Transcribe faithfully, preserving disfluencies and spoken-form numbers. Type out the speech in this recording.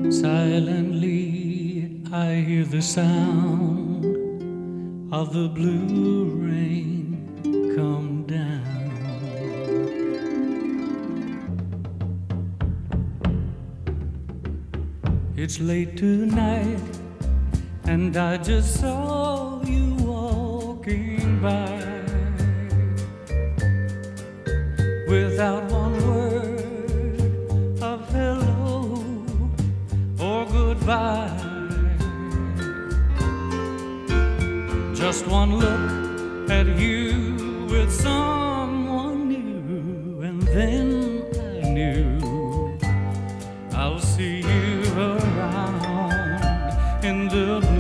Silently I hear the sound of the blue rain come down. It's late tonight and I just saw you walking by without one word of hello or goodbye. Just one look at you with someone new, and then I knew I'll see you around in the